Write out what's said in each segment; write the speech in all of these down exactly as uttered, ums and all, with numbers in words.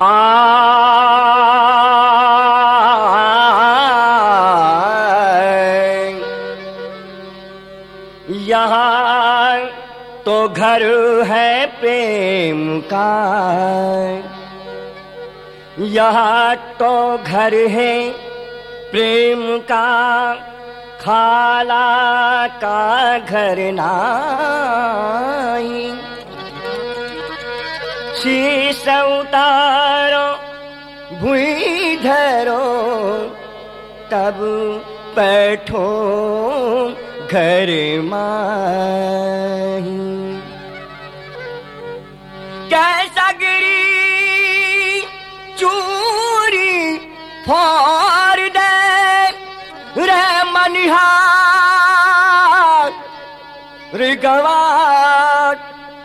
आए यहाँ तो घर है प्रेम का, यहाँ तो घर है प्रेम का, खाला का घर नाई। शीश उतारो भुई धरो तब बैठो घर माही। कैसा गिरी चूरी फोड़ दे रे मनिहार रे गवार।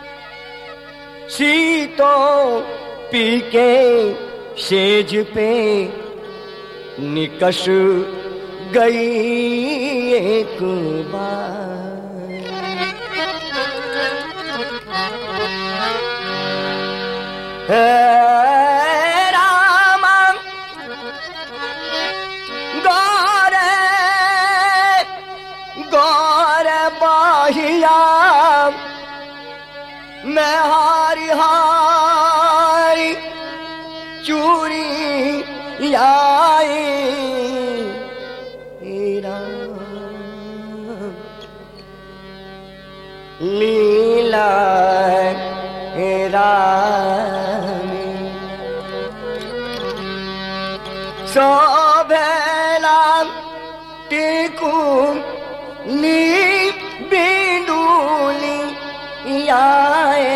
सीतो पी के सेज पे निकस गई एक बार। है राम गौरे गौरे बाहिया मैं हारी हारी चूरी आई। लीला रानी शोभेला टीकू नी बिंदुली आए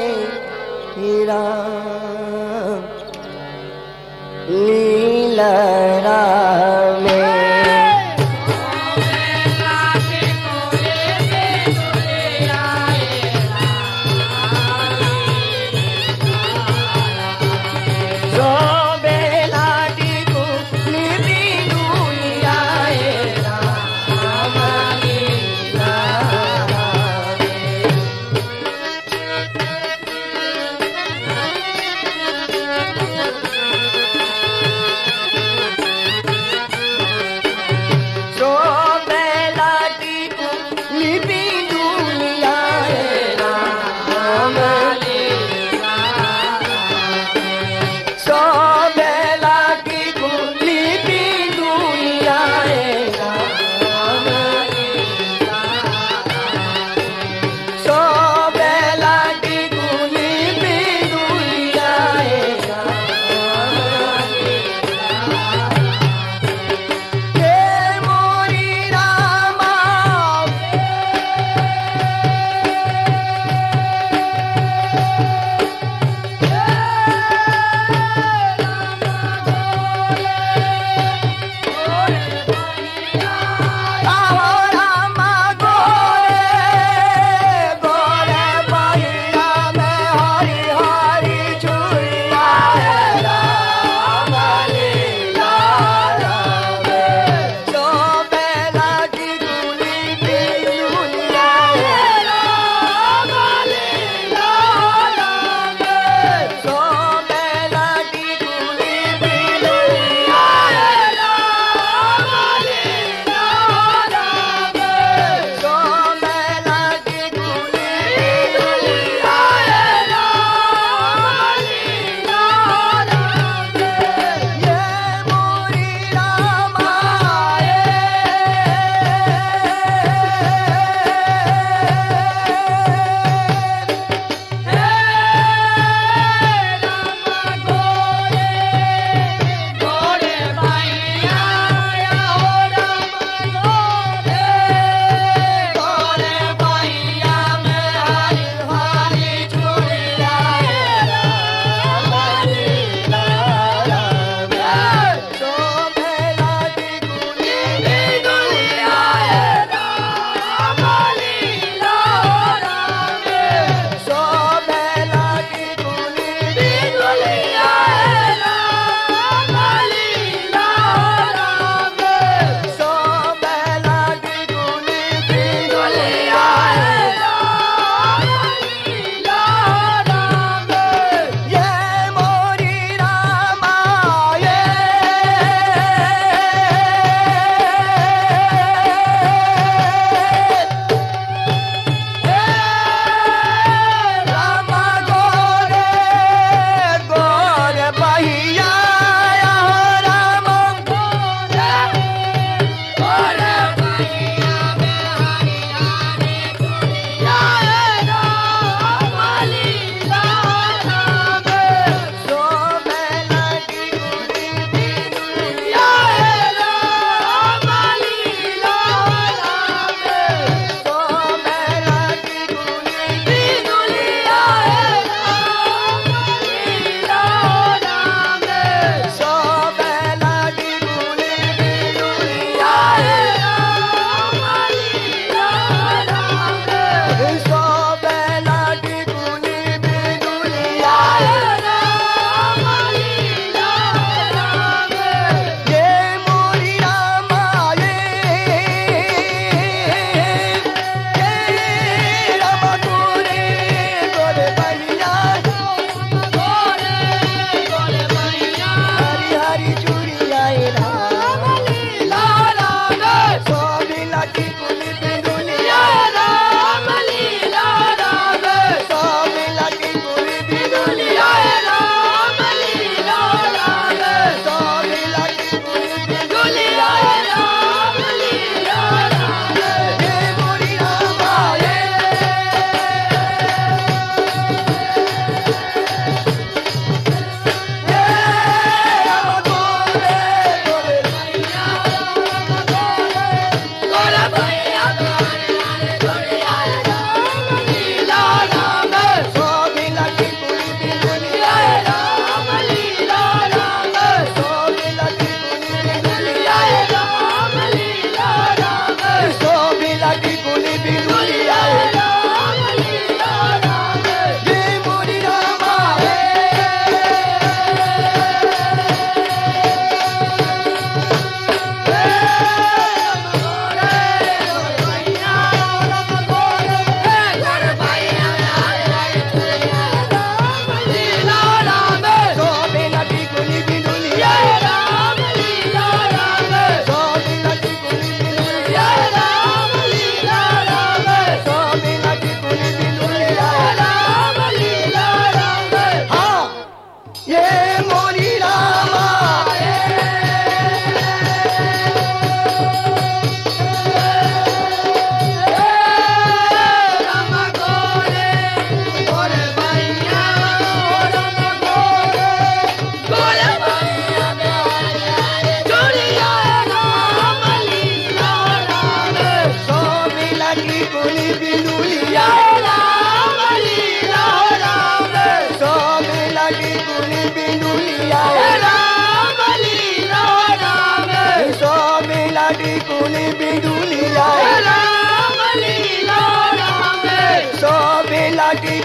राम लीला रामे।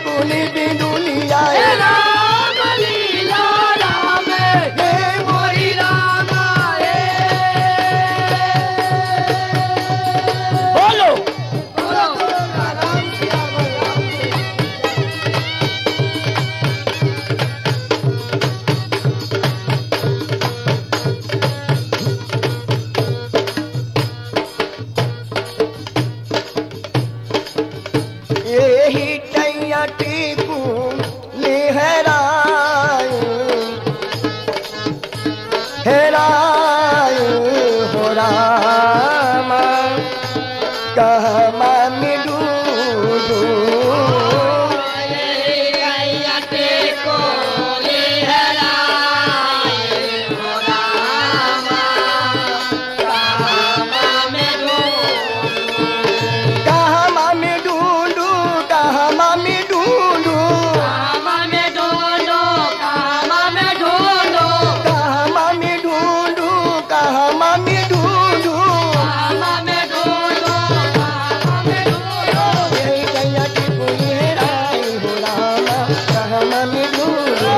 टिकुली बिंदुलिया राम लीला राम हे मोरी राम रे बोलो बोलो राम यही टैया टिकू निहराय हेराय हो राम कहमा मिडू कहमा में ढूंढू कहमा में ढूंढू कहमा में ढूंढू कहमा में ढूंढू यही गैया टिकू निहराय हो राम कहमा में ढूंढू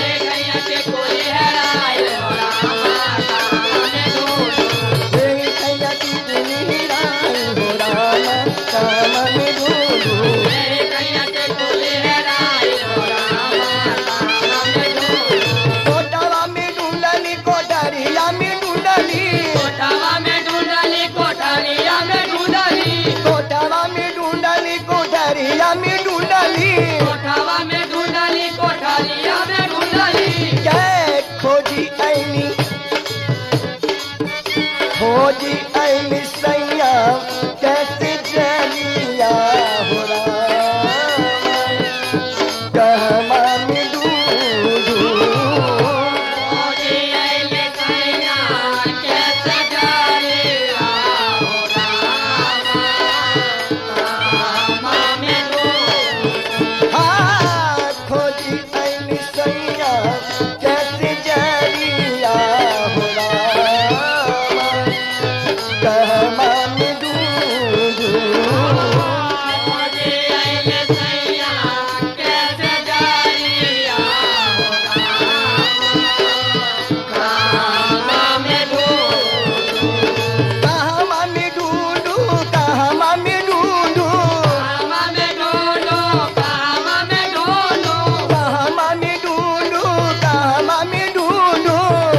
यही गैया टिकू निहराय हो राम कहमा में ढूंढू कोटावा में ढूंढली कोठरिया में ढूंढली कोटावा में ढूंढली कोठरिया में ढूंढली जय खोजी ऐनी खोजी ऐनी सैया कैसे जलिया हो राम कहमा में ढूंढू हाँ खोजी ऐनी सैया कैसे जलिया हो राम कहमा में ढूंढू कहमा में ढूंढू कहमा में ढूंढू कहमा में ढूंढू कहमा में ढूंढू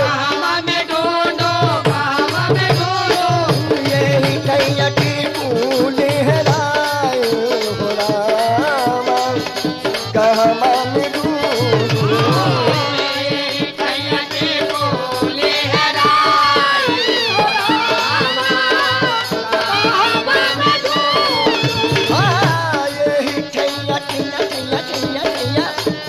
यही गैया टिकू निहराय हो राम कहमा में ढूंढू हाँ यही ठैया ठैया ठैया ठैया ठैया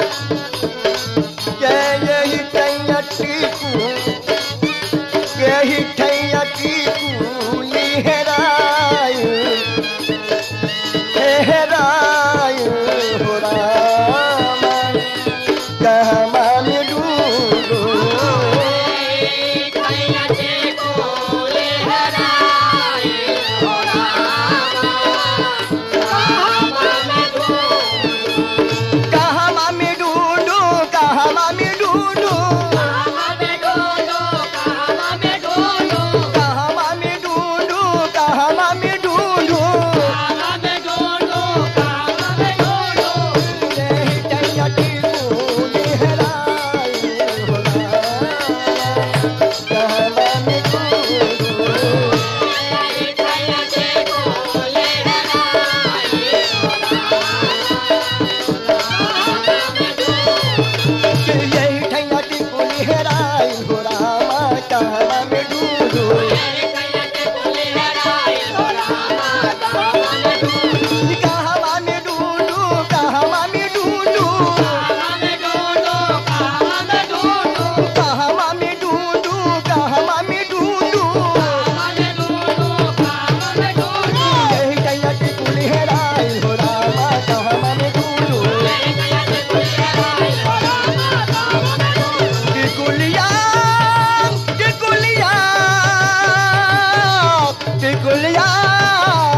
जय यही ठैया टिकू यही ठैया टिकू निहराय हेराय हो राम कहमा में ढूंढू कहमा में ढूंढू कहमा में ढूंढू कहमा में ढूंढू कहमा में ढूंढू यही टैया टिकू निहराय हो राम कहमा में ढूंढू यही ठैया टिकू निहराय हो राम कहमा में ढूंढू कहमा में ढूंढू कहमा में ढूंढू कहमा में ढूंढू कहमा में ढूंढू यही गैया टिकू निहराय हो राम कहमा में ढूंढू टिकुलिया टिकुलिया टिकुलिया